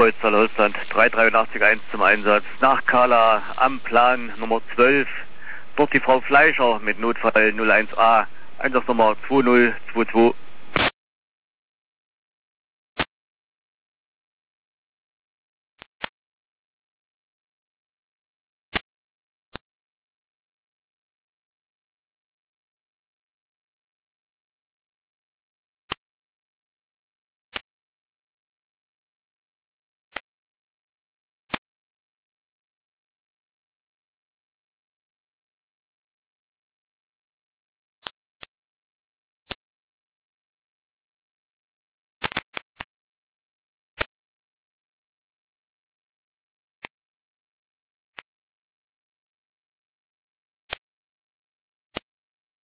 Kreuztal Holzland 383-1 zum Einsatz. Nach Kala am Plan Nummer 12. Dort die Frau Fleischer mit Notfall 01A. Einsatznummer 2022.